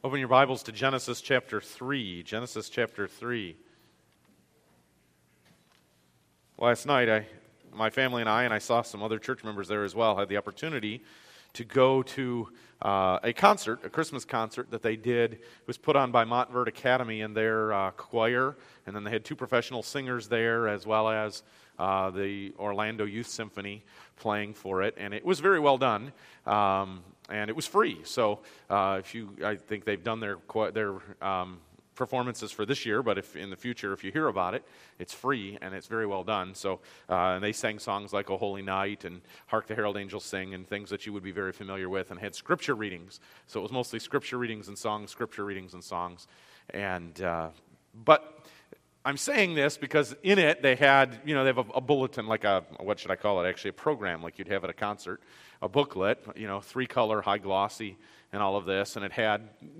Open your Bibles to Genesis chapter 3. Genesis chapter 3. Last night, my family and I saw some other church members there as well, had the opportunity to go to a concert, a Christmas concert that they did. It was put on by Montverde Academy and their choir, and then they had two professional singers there as well as the Orlando Youth Symphony playing for it, and it was very well done. And it was free. So I think they've done their performances for this year, but if in the future, if you hear about it, it's free and it's very well done. So and they sang songs like "O Holy Night" and "Hark the Herald Angels Sing" and things that you would be very familiar with, and had scripture readings. So it was mostly scripture readings and songs, scripture readings and songs. And but I'm saying this because in it they had, they have a bulletin, like what should I call it? Actually, a program like you'd have at a concert, a booklet, 3-color, high glossy, and all of this, and it had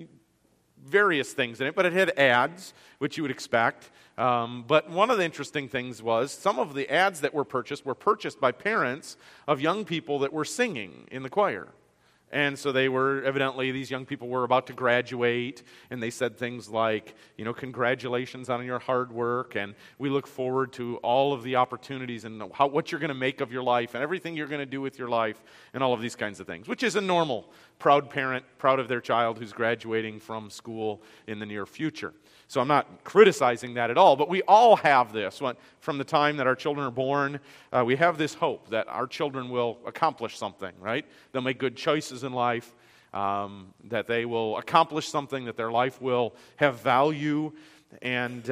various things in it, but it had ads, which you would expect. But one of the interesting things was some of the ads that were purchased by parents of young people that were singing in the choir. And so these young people were about to graduate, and they said things like, congratulations on your hard work, and we look forward to all of the opportunities and what you're going to make of your life and everything you're going to do with your life and all of these kinds of things, which is a normal proud parent, proud of their child who's graduating from school in the near future. So I'm not criticizing that at all, but we all have this. From the time that our children are born, we have this hope that our children will accomplish something, right? They'll make good choices in life, that they will accomplish something, that their life will have value. And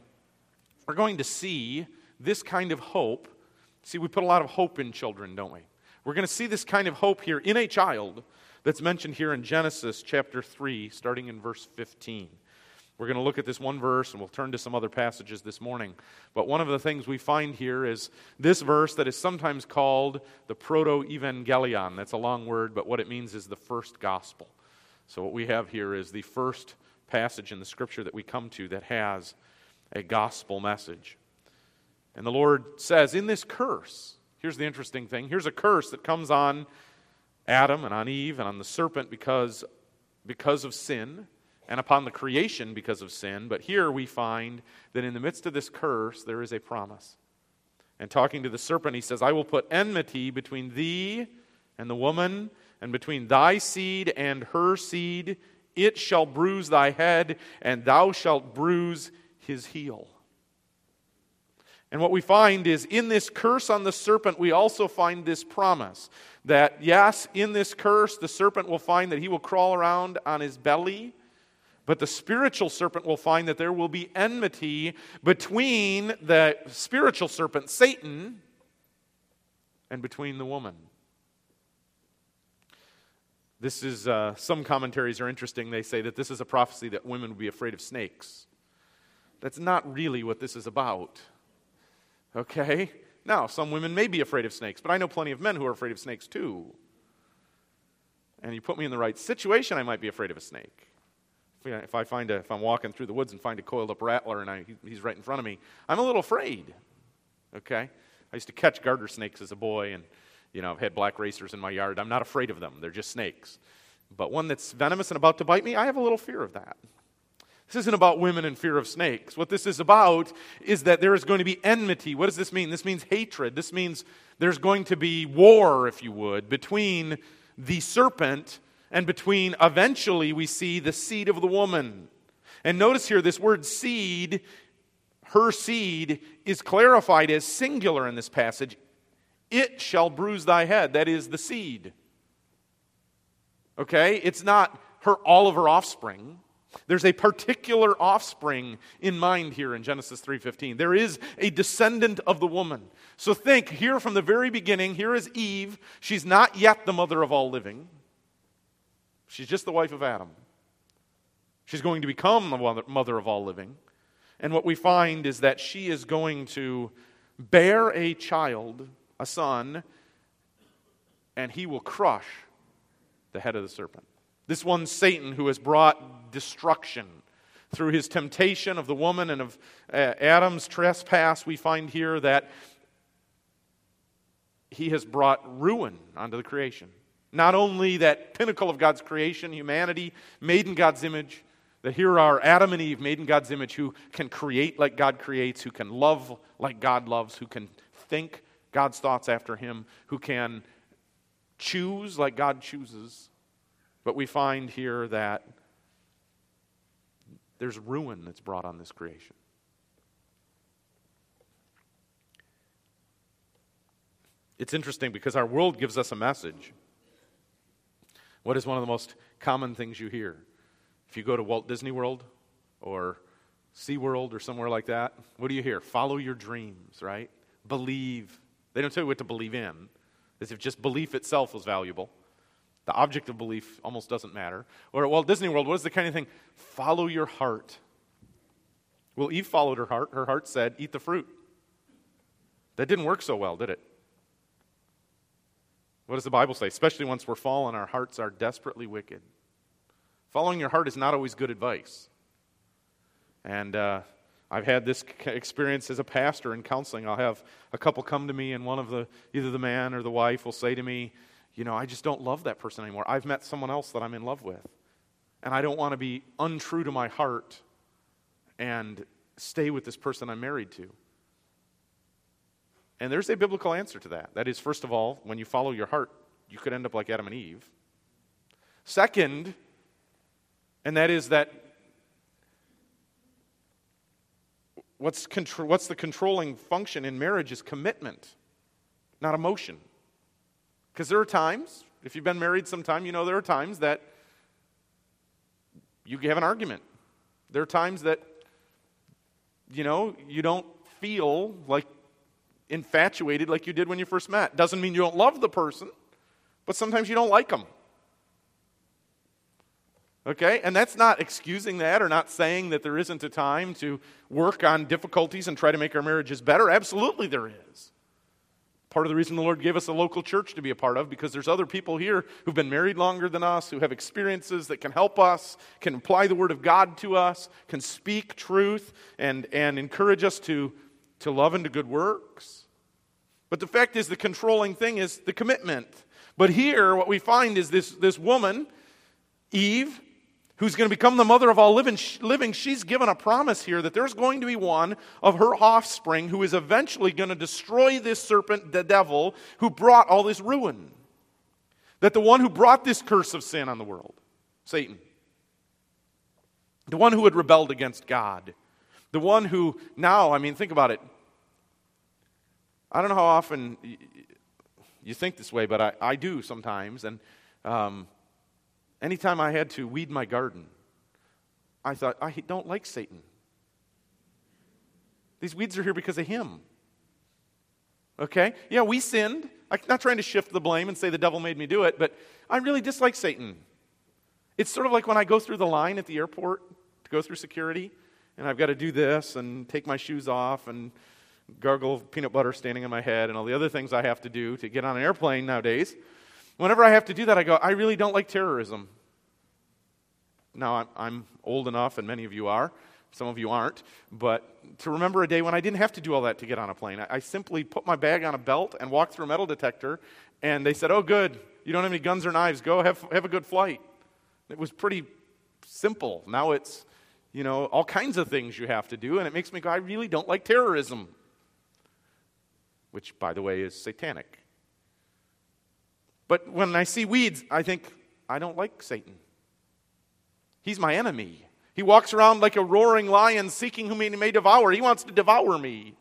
we're going to see this kind of hope. See, we put a lot of hope in children, don't we? We're going to see this kind of hope here in a child that's mentioned here in Genesis chapter 3, starting in verse 15. We're going to look at this one verse, and we'll turn to some other passages this morning. But one of the things we find here is this verse that is sometimes called the proto-evangelion. That's a long word, but what it means is the first gospel. So what we have here is the first passage in the Scripture that we come to that has a gospel message. And the Lord says, in this curse, here's the interesting thing, here's a curse that comes on Adam and on Eve and on the serpent because of sin, and upon the creation because of sin. But here we find that in the midst of this curse, there is a promise. And talking to the serpent, he says, I will put enmity between thee and the woman, and between thy seed and her seed. It shall bruise thy head, and thou shalt bruise his heel. And what we find is in this curse on the serpent, we also find this promise that, yes, in this curse, the serpent will find that he will crawl around on his belly, but the spiritual serpent will find that there will be enmity between the spiritual serpent, Satan, and between the woman. This is, some commentaries are interesting. They say that this is a prophecy that women would be afraid of snakes. That's not really what this is about. Okay? Now, some women may be afraid of snakes, but I know plenty of men who are afraid of snakes too. And you put me in the right situation, I might be afraid of a snake. If I'm walking through the woods and find a coiled up rattler and he's right in front of me, I'm a little afraid. Okay? I used to catch garter snakes as a boy, and I've had black racers in my yard. I'm not afraid of them. They're just snakes. But one that's venomous and about to bite me, I have a little fear of that. This isn't about women and fear of snakes. What this is about is that there is going to be enmity. What does this mean? This means hatred. This means there's going to be war, if you would, between the serpent and between, eventually, we see the seed of the woman. And notice here, this word seed, her seed, is clarified as singular in this passage. It shall bruise thy head. That is the seed. Okay? It's not all of her offspring. There's a particular offspring in mind here in Genesis 3:15. There is a descendant of the woman. So think, here from the very beginning, here is Eve. She's not yet the mother of all living. She's just the wife of Adam. She's going to become the mother of all living. And what we find is that she is going to bear a child, a son, and he will crush the head of the serpent. This one Satan who has brought destruction through his temptation of the woman and of Adam's trespass, we find here that he has brought ruin onto the creation. Not only that pinnacle of God's creation, humanity, made in God's image, that here are Adam and Eve made in God's image who can create like God creates, who can love like God loves, who can think God's thoughts after Him, who can choose like God chooses. But we find here that there's ruin that's brought on this creation. It's interesting because our world gives us a message. What is one of the most common things you hear? If you go to Walt Disney World or SeaWorld or somewhere like that, what do you hear? Follow your dreams, right? Believe. They don't tell you what to believe in, as if just belief itself was valuable. The object of belief almost doesn't matter. Or at Walt Disney World, what is the kind of thing? Follow your heart. Well, Eve followed her heart. Her heart said, eat the fruit. That didn't work so well, did it? What does the Bible say? Especially once we're fallen, our hearts are desperately wicked. Following your heart is not always good advice. And I've had this experience as a pastor in counseling. I'll have a couple come to me, and either the man or the wife will say to me, I just don't love that person anymore. I've met someone else that I'm in love with. And I don't want to be untrue to my heart and stay with this person I'm married to. And there's a biblical answer to that. That is, first of all, when you follow your heart, you could end up like Adam and Eve. Second, and that is that what's the controlling function in marriage is commitment, not emotion. Because there are times, if you've been married some time, there are times that you have an argument. There are times that, you don't feel like infatuated like you did when you first met. Doesn't mean you don't love the person, but sometimes you don't like them. Okay? And that's not excusing that or not saying that there isn't a time to work on difficulties and try to make our marriages better. Absolutely there is. Part of the reason the Lord gave us a local church to be a part of, because there's other people here who've been married longer than us, who have experiences that can help us, can apply the Word of God to us, can speak truth, and encourage us to love and to good works. But the fact is, the controlling thing is the commitment. But here, what we find is this woman, Eve, who's going to become the mother of all living, she's given a promise here that there's going to be one of her offspring who is eventually going to destroy this serpent, the devil, who brought all this ruin. That the one who brought this curse of sin on the world, Satan, the one who had rebelled against God, the one who now, think about it. I don't know how often you think this way, but I do sometimes. And anytime I had to weed my garden, I thought, I don't like Satan. These weeds are here because of him. Okay? Yeah, we sinned. I'm not trying to shift the blame and say the devil made me do it, but I really dislike Satan. It's sort of like when I go through the line at the airport to go through security, and I've got to do this and take my shoes off and gargle peanut butter standing on my head and all the other things I have to do to get on an airplane nowadays. Whenever I have to do that, I go, I really don't like terrorism. Now, I'm old enough, and many of you are. Some of you aren't. But to remember a day when I didn't have to do all that to get on a plane. I simply put my bag on a belt and walked through a metal detector, and they said, oh, good. You don't have any guns or knives. Go have a good flight. It was pretty simple. Now it's, all kinds of things you have to do, and it makes me go, I really don't like terrorism. Which, by the way, is satanic. But when I see weeds, I think, I don't like Satan. He's my enemy. He walks around like a roaring lion seeking whom he may devour. He wants to devour me.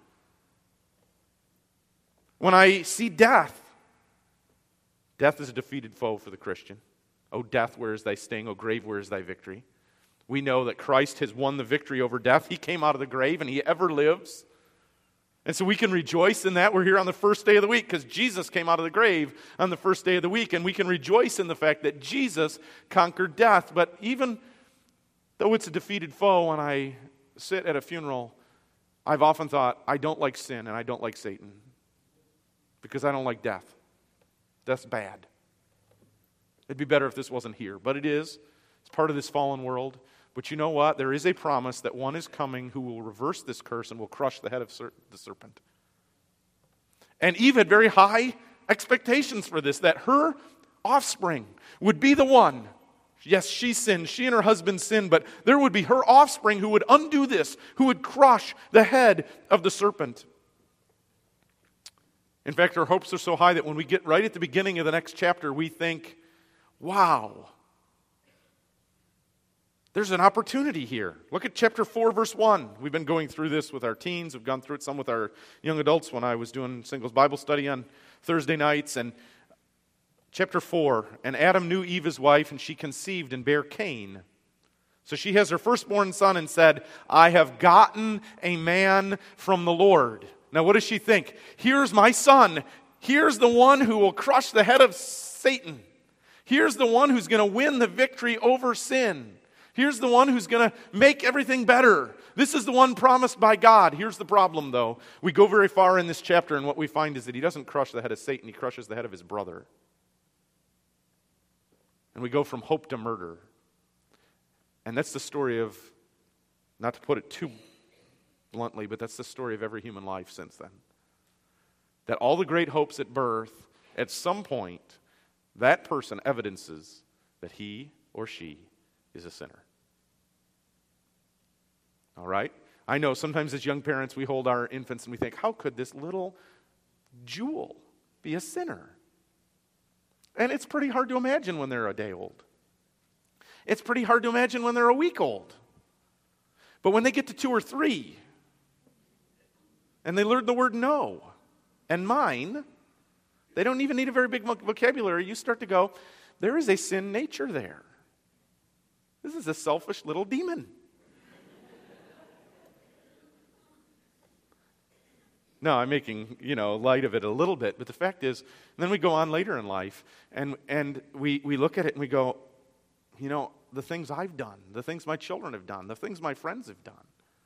When I see death is a defeated foe for the Christian. O death, where is thy sting? O grave, where is thy victory? We know that Christ has won the victory over death. He came out of the grave and he ever lives. And so we can rejoice in that. We're here on the first day of the week because Jesus came out of the grave on the first day of the week. And we can rejoice in the fact that Jesus conquered death. But even though it's a defeated foe, when I sit at a funeral, I've often thought, I don't like sin and I don't like Satan because I don't like death. Death's bad. It'd be better if this wasn't here. But it is. It's part of this fallen world. But you know what? There is a promise that one is coming who will reverse this curse and will crush the head of the serpent. And Eve had very high expectations for this, that her offspring would be the one. Yes, she sinned. She and her husband sinned, but there would be her offspring who would undo this, who would crush the head of the serpent. In fact, our hopes are so high that when we get right at the beginning of the next chapter, we think, wow, there's an opportunity here. Look at chapter 4, verse 1. We've been going through this with our teens. We've gone through it some with our young adults when I was doing singles Bible study on Thursday nights. And chapter 4, and Adam knew Eve his wife, and she conceived and bare Cain. So she has her firstborn son and said, I have gotten a man from the Lord. Now what does she think? Here's my son. Here's the one who will crush the head of Satan. Here's the one who's going to win the victory over sin. Here's the one who's going to make everything better. This is the one promised by God. Here's the problem, though. We go very far in this chapter, and what we find is that he doesn't crush the head of Satan. He crushes the head of his brother. And we go from hope to murder. And that's the story of, not to put it too bluntly, but that's the story of every human life since then. That all the great hopes at birth, at some point, that person evidences that he or she is a sinner. All right? I know sometimes as young parents we hold our infants and we think, how could this little jewel be a sinner? And it's pretty hard to imagine when they're a day old. It's pretty hard to imagine when they're a week old. But when they get to 2 or 3, and they learn the word no and mine, they don't even need a very big vocabulary. You start to go, there is a sin nature there. This is a selfish little demon. No, I'm making, light of it a little bit, but the fact is, then we go on later in life, and we look at it and we go, the things I've done, the things my children have done, the things my friends have done.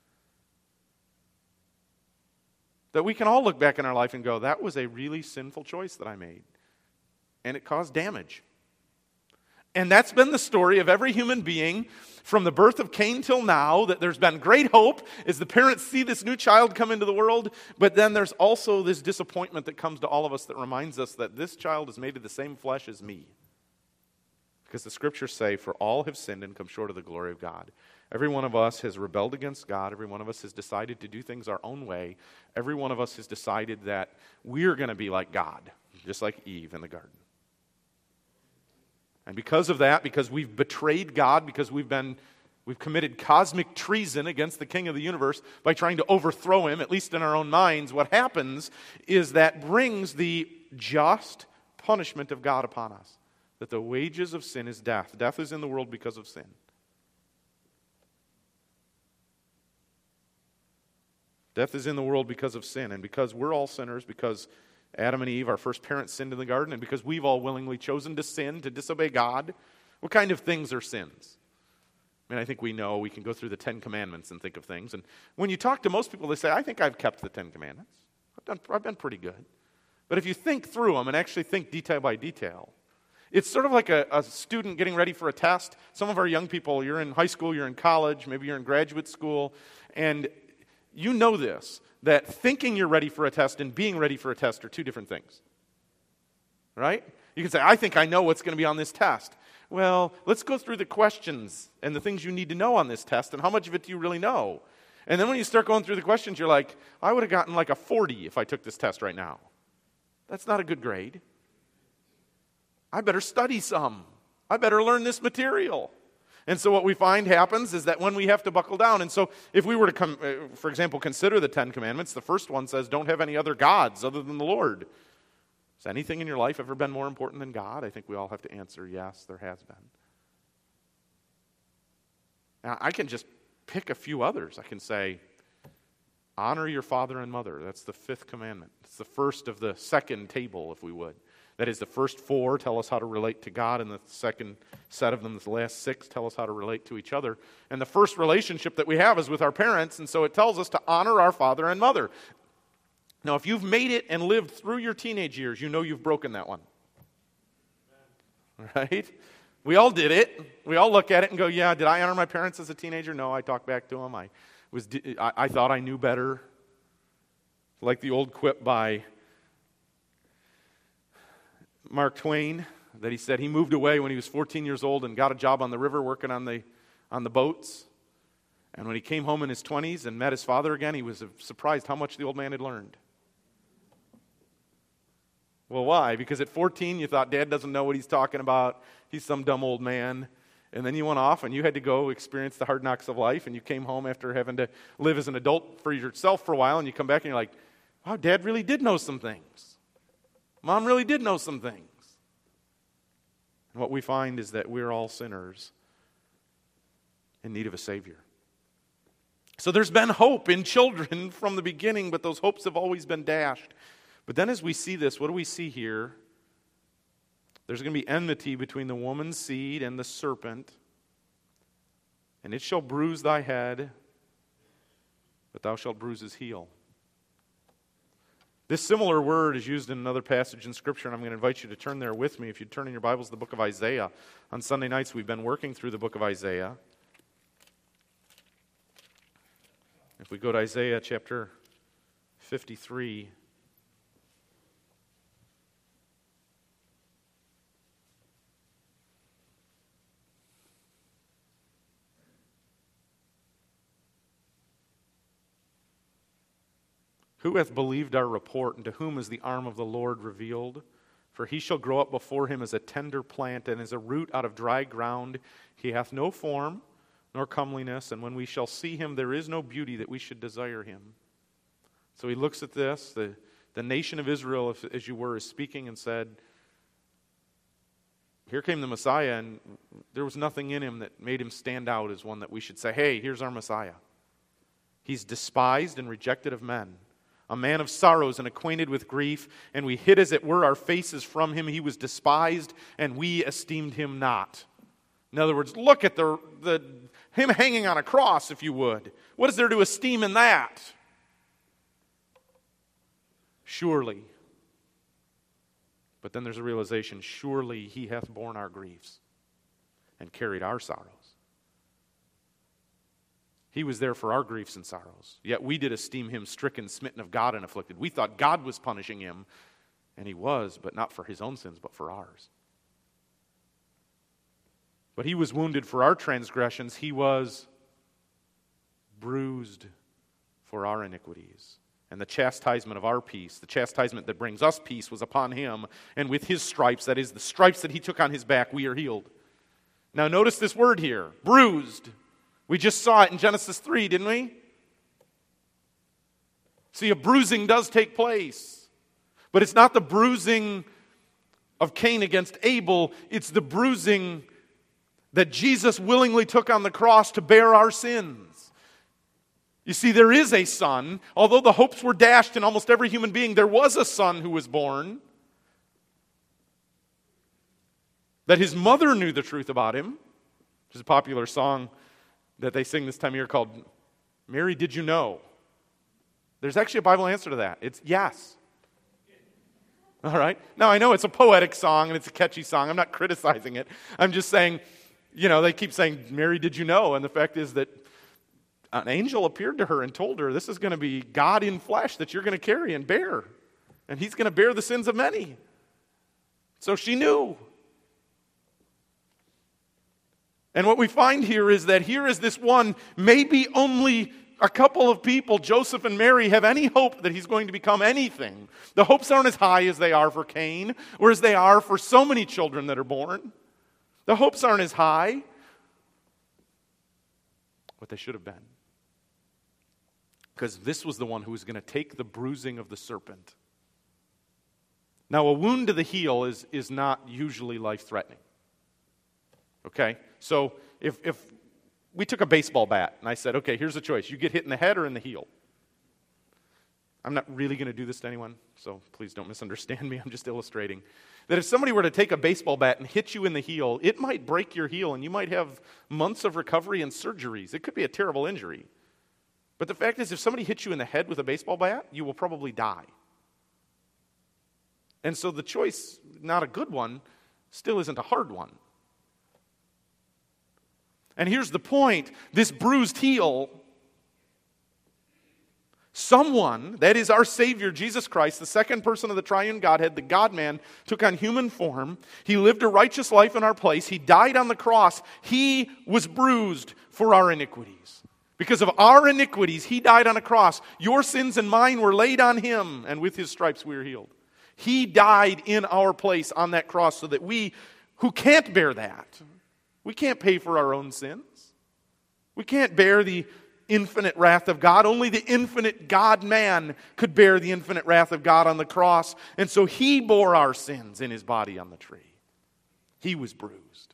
That we can all look back in our life and go, that was a really sinful choice that I made. And it caused damage. And that's been the story of every human being from the birth of Cain till now, that there's been great hope as the parents see this new child come into the world, but then there's also this disappointment that comes to all of us that reminds us that this child is made of the same flesh as me. Because the scriptures say, for all have sinned and come short of the glory of God. Every one of us has rebelled against God. Every one of us has decided to do things our own way. Every one of us has decided that we're going to be like God, just like Eve in the garden. And because of that, because we've betrayed God, because we've committed cosmic treason against the King of the universe by trying to overthrow him, at least in our own minds, what happens is that brings the just punishment of God upon us. That the wages of sin is death. Death is in the world because of sin. Death is in the world because of sin. And because we're all sinners, because Adam and Eve, our first parents, sinned in the garden, and because we've all willingly chosen to sin, to disobey God, what kind of things are sins? I think we know, we can go through the 10 Commandments and think of things. And when you talk to most people, they say, I think I've kept the 10 Commandments. I've been pretty good. But if you think through them and actually think detail by detail, it's sort of like a student getting ready for a test. Some of our young people, you're in high school, you're in college, maybe you're in graduate school, and you know this, that thinking you're ready for a test and being ready for a test are two different things. Right? You can say, I think I know what's going to be on this test. Well, let's go through the questions and the things you need to know on this test, and how much of it do you really know? And then when you start going through the questions, you're like, I would have gotten like a 40 if I took this test right now. That's not a good grade. I better study some. I better learn this material. And so what we find happens is that when we have to buckle down, and so if we were to, for example, consider the 10 Commandments, the first one says, don't have any other gods other than the Lord. Has anything in your life ever been more important than God? I think we all have to answer, yes, there has been. Now, I can just pick a few others. I can say, honor your father and mother. That's the 5th commandment. It's the first of the second table, if we would. That is, the first 4 tell us how to relate to God, and the second set of them, the last 6, tell us how to relate to each other. And the first relationship that we have is with our parents, and so it tells us to honor our father and mother. Now, if you've made it and lived through your teenage years, you know you've broken that one. Right? We all did it. We all look at it and go, yeah, did I honor my parents as a teenager? No, I talked back to them. I thought I knew better. Like the old quip by Mark Twain, that he said he moved away when he was 14 years old and got a job on the river working on the boats. And when he came home in his 20s and met his father again, he was surprised how much the old man had learned. Well, why? Because at 14 you thought Dad doesn't know what he's talking about. He's some dumb old man. And then you went off and you had to go experience the hard knocks of life, and you came home after having to live as an adult for yourself for a while, and you come back and you're like, wow, Dad really did know some things. Mom really did know some things. And what we find is that we're all sinners in need of a Savior. So there's been hope in children from the beginning, but those hopes have always been dashed. But then as we see this, what do we see here? There's going to be enmity between the woman's seed and the serpent. And it shall bruise thy head, but thou shalt bruise his heel. This similar word is used in another passage in Scripture, and I'm going to invite you to turn there with me. If you turn in your Bibles to the book of Isaiah. On Sunday nights, we've been working through the book of Isaiah. If we go to Isaiah chapter 53. Who hath believed our report, and to whom is the arm of the Lord revealed? For he shall grow up before him as a tender plant, and as a root out of dry ground. He hath no form, nor comeliness, and when we shall see him, there is no beauty that we should desire him. So he looks at this. The nation of Israel, as you were, is speaking and said, here came the Messiah, and there was nothing in him that made him stand out as one that we should say, hey, here's our Messiah. He's despised and rejected of men, a man of sorrows and acquainted with grief, and we hid as it were our faces from him. He was despised, and we esteemed him not. In other words, look at him hanging on a cross, if you would. What is there to esteem in that? Surely. But then there's a realization, surely he hath borne our griefs and carried our sorrows. He was there for our griefs and sorrows. Yet we did esteem him stricken, smitten of God, and afflicted. We thought God was punishing him, and he was, but not for his own sins, but for ours. But he was wounded for our transgressions. He was bruised for our iniquities. And the chastisement of our peace, the chastisement that brings us peace, was upon him. And with his stripes, that is, the stripes that he took on his back, we are healed. Now notice this word here, bruised. We just saw it in Genesis 3, didn't we? See, a bruising does take place. But it's not the bruising of Cain against Abel. It's the bruising that Jesus willingly took on the cross to bear our sins. You see, there is a son. Although the hopes were dashed in almost every human being, there was a son who was born. That his mother knew the truth about him. Which is a popular song that they sing this time of year called Mary, Did You Know? There's actually a Bible answer to that. It's yes. All right? Now, I know it's a poetic song and it's a catchy song. I'm not criticizing it. I'm just saying, they keep saying, Mary, did you know? And the fact is that an angel appeared to her and told her, this is going to be God in flesh that you're going to carry and bear. And he's going to bear the sins of many. So she knew. And what we find here is that here is this one, maybe only a couple of people, Joseph and Mary, have any hope that he's going to become anything. The hopes aren't as high as they are for Cain, or as they are for so many children that are born. The hopes aren't as high, but they should have been. Because this was the one who was going to take the bruising of the serpent. Now, a wound to the heel is not usually life-threatening. Okay? So, if we took a baseball bat and I said, okay, here's the choice. You get hit in the head or in the heel. I'm not really going to do this to anyone, so please don't misunderstand me. I'm just illustrating that if somebody were to take a baseball bat and hit you in the heel, it might break your heel and you might have months of recovery and surgeries. It could be a terrible injury. But the fact is, if somebody hits you in the head with a baseball bat, you will probably die. And so the choice, not a good one, still isn't a hard one. And here's the point. This bruised heel Someone, that is our Savior, Jesus Christ, the second person of the triune Godhead, the God-man, took on human form. He lived a righteous life in our place. He died on the cross. He was bruised for our iniquities. Because of our iniquities, He died on a cross. Your sins and mine were laid on Him, and with His stripes we are healed. He died in our place on that cross so that we, who can't bear that, we can't pay for our own sins. We can't bear the infinite wrath of God. Only the infinite God-man could bear the infinite wrath of God on the cross. And so He bore our sins in His body on the tree. He was bruised.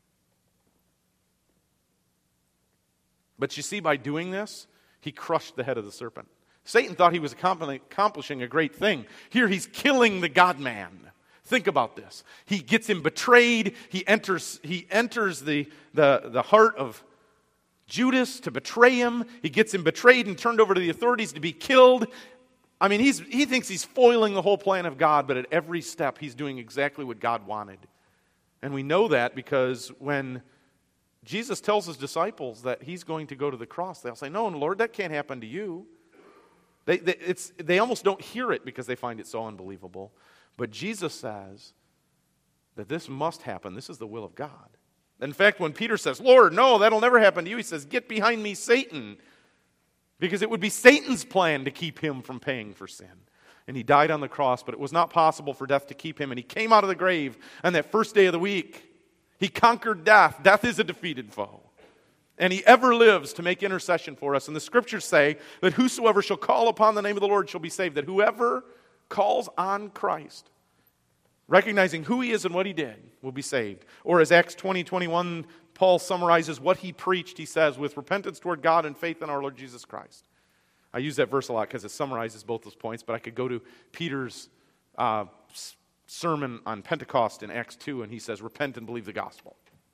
But you see, by doing this, He crushed the head of the serpent. Satan thought he was accomplishing a great thing. Here He's killing the God-man. Think about this. He gets him betrayed. He enters the heart of Judas to betray him. He gets him betrayed and turned over to the authorities to be killed. I mean, he thinks he's foiling the whole plan of God, but at every step he's doing exactly what God wanted. And we know that because when Jesus tells His disciples that He's going to go to the cross, they'll say, "No, Lord, that can't happen to you." They almost don't hear it because they find it so unbelievable. But Jesus says that this must happen. This is the will of God. In fact, when Peter says, "Lord, no, that'll never happen to you," He says, "Get behind me, Satan." Because it would be Satan's plan to keep Him from paying for sin. And He died on the cross, but it was not possible for death to keep Him. And He came out of the grave on that first day of the week. He conquered death. Death is a defeated foe. And He ever lives to make intercession for us. And the Scriptures say that whosoever shall call upon the name of the Lord shall be saved. That whoever calls on Christ, recognizing who He is and what He did, will be saved. Or as Acts 20:21, Paul summarizes what he preached. He says, with repentance toward God and faith in our Lord Jesus Christ. I use that verse a lot because it summarizes both those points, but I could go to Peter's sermon on Pentecost in Acts 2, and he says, repent and believe the gospel.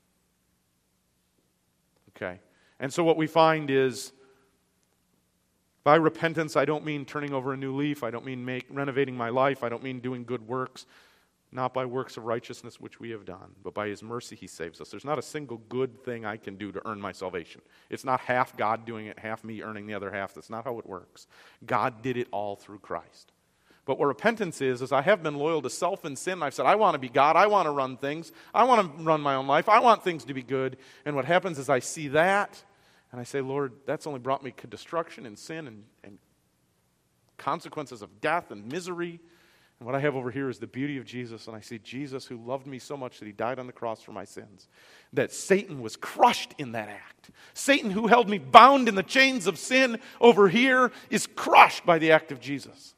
Okay. And so what we find is, by repentance, I don't mean turning over a new leaf. I don't mean renovating my life. I don't mean doing good works. Not by works of righteousness which we have done, but by His mercy He saves us. There's not a single good thing I can do to earn my salvation. It's not half God doing it, half me earning the other half. That's not how it works. God did it all through Christ. But what repentance is I have been loyal to self and sin. I've said, I want to be God. I want to run things. I want to run my own life. I want things to be good. And what happens is I see that, and I say, Lord, that's only brought me to destruction and sin and consequences of death and misery. And what I have over here is the beauty of Jesus, and I see Jesus who loved me so much that He died on the cross for my sins. That Satan was crushed in that act. Satan, who held me bound in the chains of sin over here, is crushed by the act of Jesus.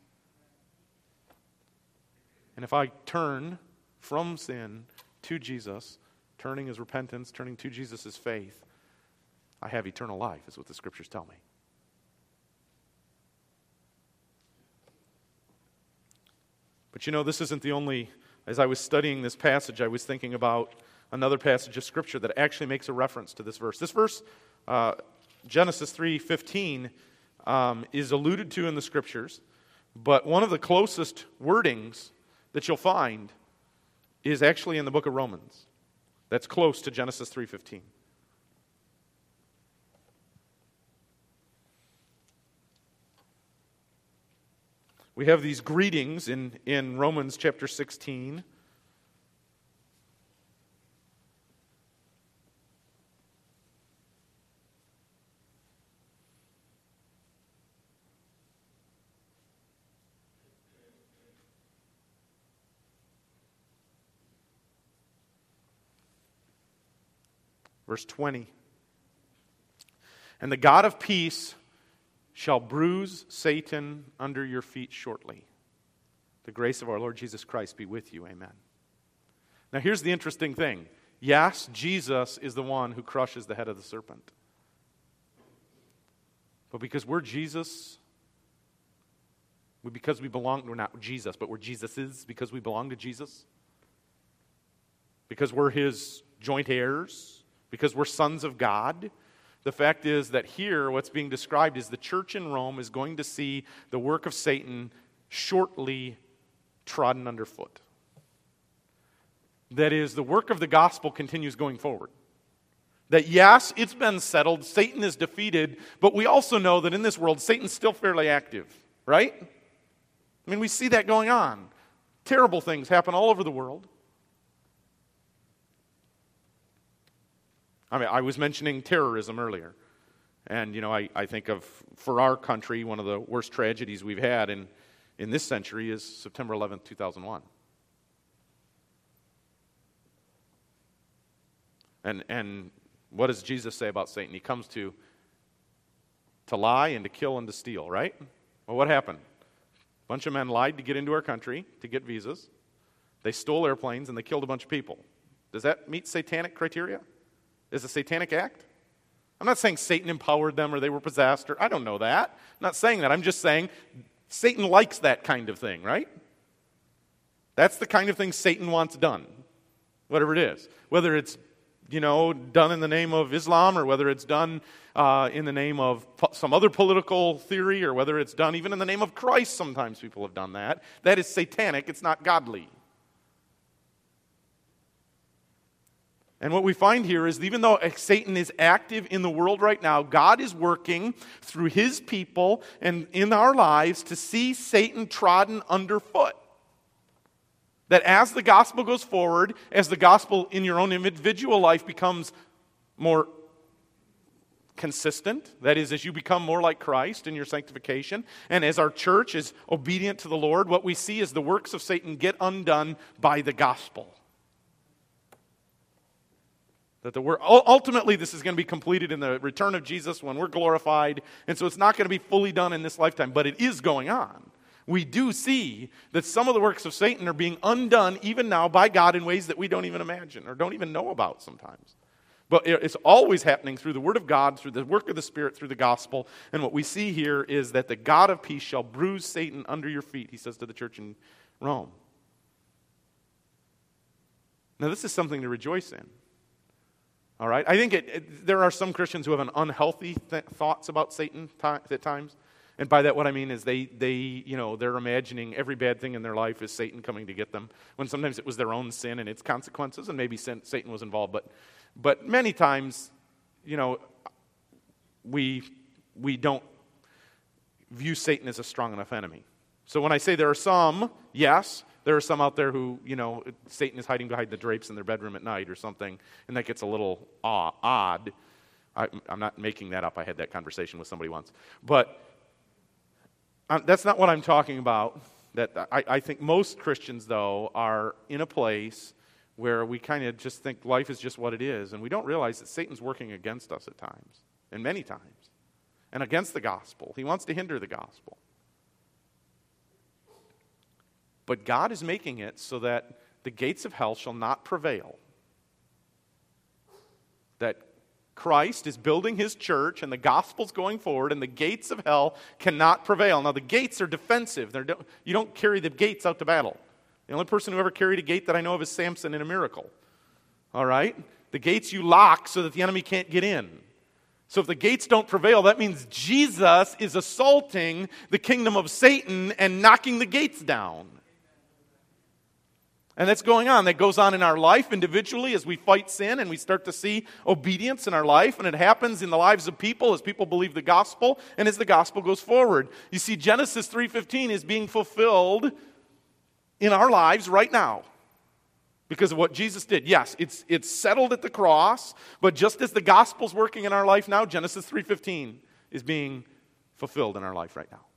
And if I turn from sin to Jesus, turning is repentance, turning to Jesus is faith, I have eternal life, is what the Scriptures tell me. But you know, this isn't the only, as I was studying this passage, I was thinking about another passage of Scripture that actually makes a reference to this verse. This verse, Genesis 3:15, is alluded to in the Scriptures, but one of the closest wordings that you'll find is actually in the book of Romans. That's close to Genesis 3:15. We have these greetings in Romans chapter 16. Verse 20. And the God of peace shall bruise Satan under your feet shortly. The grace of our Lord Jesus Christ be with you. Amen. Now here's the interesting thing. Yes, Jesus is the one who crushes the head of the serpent. But because we're Jesus, because we belong, we're not Jesus, but we're Jesus's, because we belong to Jesus, because we're His joint heirs, because we're sons of God, the fact is that here what's being described is the church in Rome is going to see the work of Satan shortly trodden underfoot. That is, the work of the gospel continues going forward. That yes, it's been settled, Satan is defeated, but we also know that in this world, Satan's still fairly active, right? I mean, we see that going on. Terrible things happen all over the world. I mean, I was mentioning terrorism earlier. And, I think of, for our country, one of the worst tragedies we've had in this century is September 11th, 2001. And what does Jesus say about Satan? He comes to lie and to kill and to steal, right? Well, what happened? A bunch of men lied to get into our country, to get visas. They stole airplanes and they killed a bunch of people. Does that meet satanic criteria? Is a satanic act? I'm not saying Satan empowered them or they were possessed, or I don't know that. I'm not saying that. I'm just saying Satan likes that kind of thing, right? That's the kind of thing Satan wants done, whatever it is. Whether it's, done in the name of Islam, or whether it's done in the name of some other political theory, or whether it's done even in the name of Christ. Sometimes people have done that. That is satanic. It's not godly. And what we find here is even though Satan is active in the world right now, God is working through his people and in our lives to see Satan trodden underfoot. That as the gospel goes forward, as the gospel in your own individual life becomes more consistent, that is, as you become more like Christ in your sanctification, and as our church is obedient to the Lord, what we see is the works of Satan get undone by the gospel. That ultimately this is going to be completed in the return of Jesus when we're glorified, and so it's not going to be fully done in this lifetime, but it is going on. We do see that some of the works of Satan are being undone even now by God in ways that we don't even imagine or don't even know about sometimes. But it's always happening through the Word of God, through the work of the Spirit, through the gospel. And what we see here is that the God of peace shall bruise Satan under your feet, he says to the church in Rome. Now this is something to rejoice in. All right? I think there are some Christians who have an unhealthy thoughts about Satan at times. And by that what I mean is they're imagining every bad thing in their life is Satan coming to get them, when sometimes it was their own sin and its consequences, and maybe Satan was involved. But many times, we don't view Satan as a strong enough enemy. So when I say there are some, yes, there are some out there who, Satan is hiding behind the drapes in their bedroom at night or something, and that gets a little odd. I'm not making that up. I had that conversation with somebody once. But that's not what I'm talking about. That I think most Christians, though, are in a place where we kind of just think life is just what it is, and we don't realize that Satan's working against us at times, and many times, and against the gospel. He wants to hinder the gospel. But God is making it so that the gates of hell shall not prevail. That Christ is building his church and the gospel's going forward and the gates of hell cannot prevail. Now the gates are defensive. You don't carry the gates out to battle. The only person who ever carried a gate that I know of is Samson in a miracle. All right? The gates you lock so that the enemy can't get in. So if the gates don't prevail, that means Jesus is assaulting the kingdom of Satan and knocking the gates down. And that's going on. That goes on in our life individually as we fight sin and we start to see obedience in our life. And it happens in the lives of people as people believe the gospel and as the gospel goes forward. You see, Genesis 3:15 is being fulfilled in our lives right now because of what Jesus did. Yes, it's settled at the cross, but just as the gospel's working in our life now, Genesis 3:15 is being fulfilled in our life right now.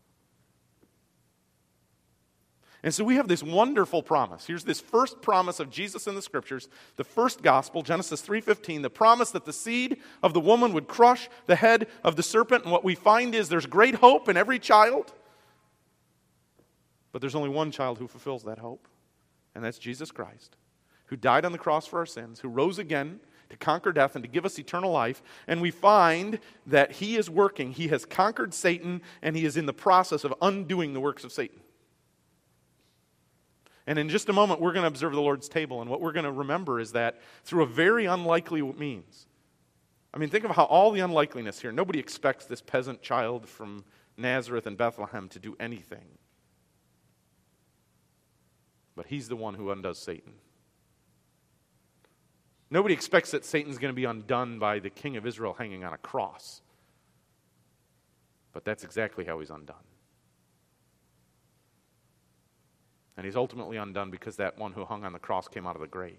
And so we have this wonderful promise. Here's this first promise of Jesus in the Scriptures, the first gospel, Genesis 3:15, the promise that the seed of the woman would crush the head of the serpent. And what we find is there's great hope in every child, but there's only one child who fulfills that hope, and that's Jesus Christ, who died on the cross for our sins, who rose again to conquer death and to give us eternal life. And we find that he is working. He has conquered Satan, and he is in the process of undoing the works of Satan. And in just a moment, we're going to observe the Lord's table. And what we're going to remember is that through a very unlikely means. I mean, think of how all the unlikeliness here. Nobody expects this peasant child from Nazareth and Bethlehem to do anything. But he's the one who undoes Satan. Nobody expects that Satan's going to be undone by the king of Israel hanging on a cross. But that's exactly how he's undone. And he's ultimately undone because that one who hung on the cross came out of the grave.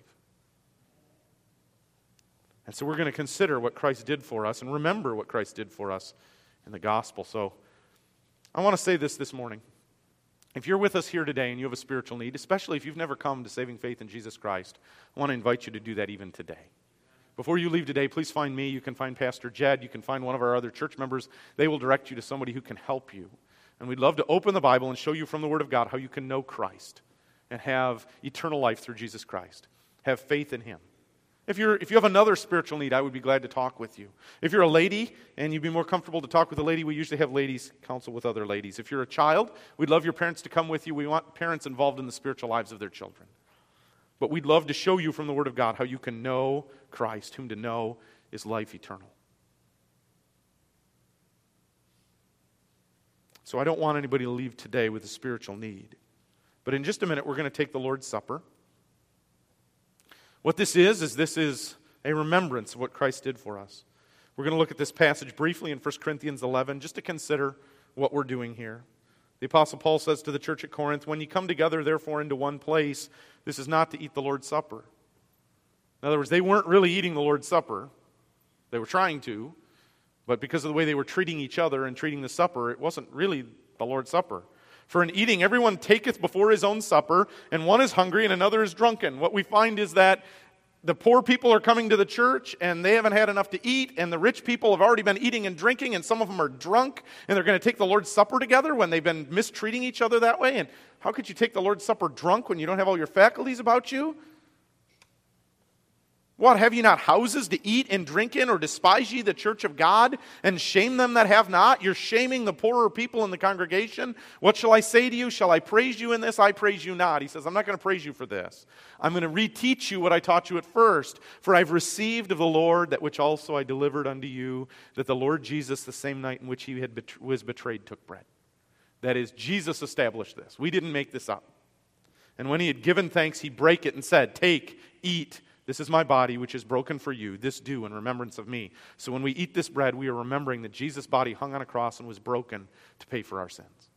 And so we're going to consider what Christ did for us and remember what Christ did for us in the gospel. So I want to say this morning. If you're with us here today and you have a spiritual need, especially if you've never come to saving faith in Jesus Christ, I want to invite you to do that even today. Before you leave today, please find me. You can find Pastor Jed. You can find one of our other church members. They will direct you to somebody who can help you. And we'd love to open the Bible and show you from the Word of God how you can know Christ and have eternal life through Jesus Christ. Have faith in Him. If you have another spiritual need, I would be glad to talk with you. If you're a lady and you'd be more comfortable to talk with a lady, we usually have ladies counsel with other ladies. If you're a child, we'd love your parents to come with you. We want parents involved in the spiritual lives of their children. But we'd love to show you from the Word of God how you can know Christ, whom to know is life eternal. So I don't want anybody to leave today with a spiritual need. But in just a minute, we're going to take the Lord's Supper. What this is a remembrance of what Christ did for us. We're going to look at this passage briefly in 1 Corinthians 11 just to consider what we're doing here. The Apostle Paul says to the church at Corinth, when you come together, therefore, into one place, this is not to eat the Lord's Supper. In other words, they weren't really eating the Lord's Supper. They were trying to, but because of the way they were treating each other and treating the supper, it wasn't really the Lord's Supper. For in eating, everyone taketh before his own supper, and one is hungry and another is drunken. What we find is that the poor people are coming to the church, and they haven't had enough to eat, and the rich people have already been eating and drinking, and some of them are drunk, and they're going to take the Lord's Supper together when they've been mistreating each other that way. And how could you take the Lord's Supper drunk when you don't have all your faculties about you? What, have ye not houses to eat and drink in, or despise ye the church of God, and shame them that have not? You're shaming the poorer people in the congregation. What shall I say to you? Shall I praise you in this? I praise you not. He says, I'm not going to praise you for this. I'm going to reteach you what I taught you at first. For I've received of the Lord that which also I delivered unto you, that the Lord Jesus, the same night in which he was betrayed, took bread. That is, Jesus established this. We didn't make this up. And when he had given thanks, he brake it and said, take, eat. This is my body, which is broken for you. This do in remembrance of me. So when we eat this bread, we are remembering that Jesus' body hung on a cross and was broken to pay for our sins.